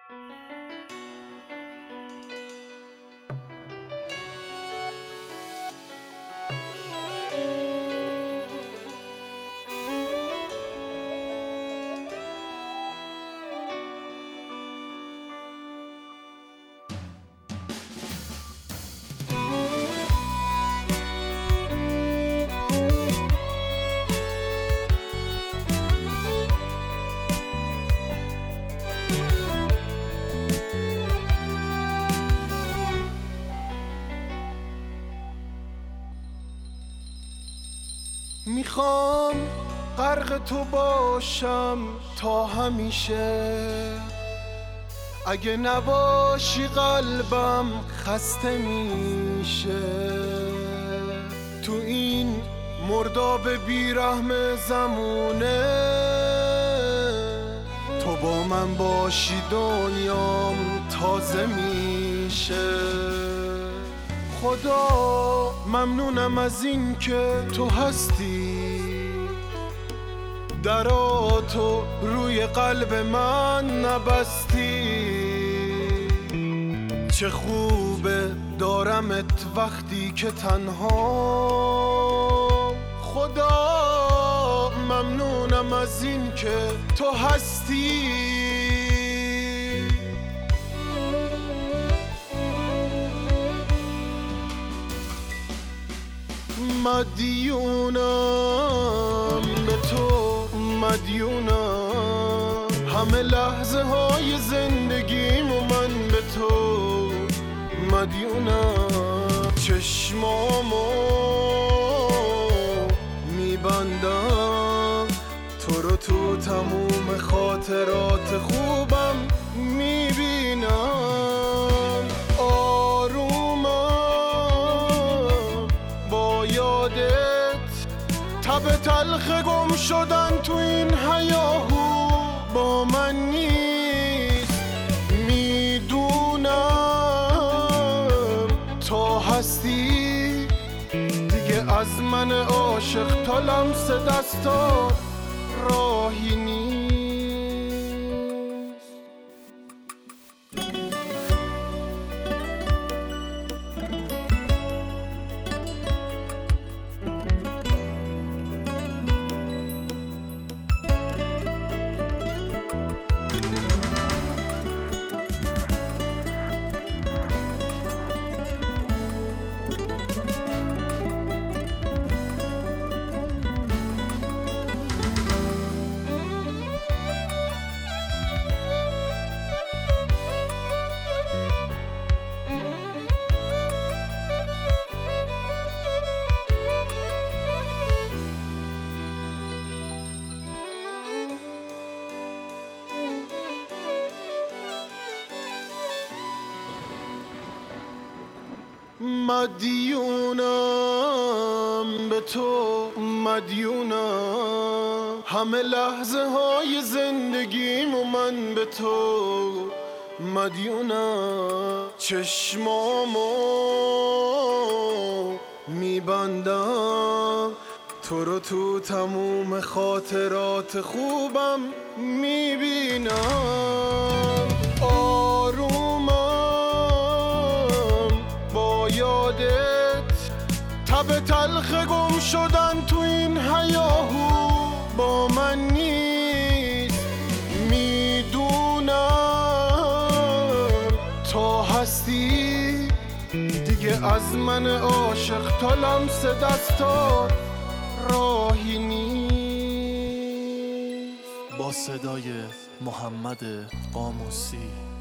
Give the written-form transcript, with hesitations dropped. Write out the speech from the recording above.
میخوام غرق تو باشم تا همیشه، اگه نباشی قلبم خسته میشه. تو این مرداب بیرحم زمونه، تو با من باشی دنیام تازه میشه. خدا ممنونم از این که تو هستی، دراتو روی قلب من نبستی. چه خوبه دارمت وقتی که تنها. خدا ممنونم از این که تو هستی. مدیونم به تو، مدیونم همه لحظه های زندگیم و من به تو مدیونم. چشمامو میبندم، تو رو تو تموم خاطرات خوبم میبینم. آرومم با یادت، تب تلخ گم شدن تو این هیاهو با من نیست. میدونم تا هستی دیگه از من عاشق تا لمس دستات راهی نیست. مدیونم به تو، مدیونم همه لحظه های زندگیم و من به تو مدیونم. چشمامو میبندم، تو رو تو تموم خاطرات خوبم میبینم. یادت تب تلخ گم شدن تو این هیاهو با من نیست. میدونم تا هستی دیگه از من عاشق تا لمس دستات راهی نیست. با صدای محمد قاموسی.